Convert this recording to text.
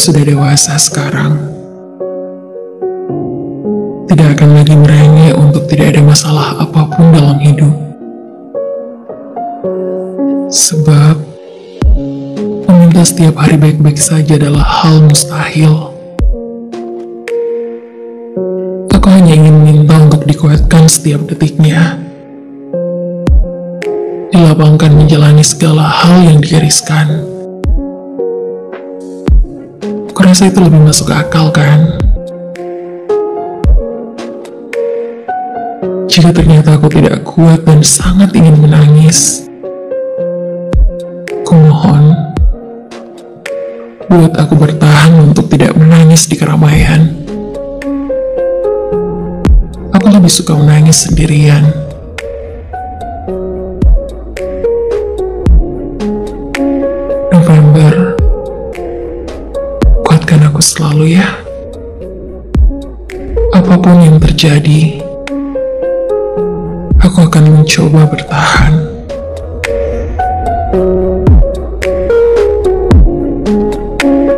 sudah dewasa sekarang, tidak akan lagi merengek untuk tidak ada masalah apapun dalam hidup. Sebab, meminta setiap hari baik-baik saja adalah hal mustahil. Aku hanya ingin minta untuk dikuatkan setiap detiknya, dilapangkan menjalani segala hal yang digariskan. Kurasa itu lebih masuk akal, kan? Jika ternyata aku tidak kuat dan sangat ingin menangis, kumohon, buat aku bertahan untuk tidak menangis di keramaian. Aku lebih suka menangis sendirian. November, kuatkan aku selalu ya. Apapun yang terjadi, aku akan mencoba bertahan.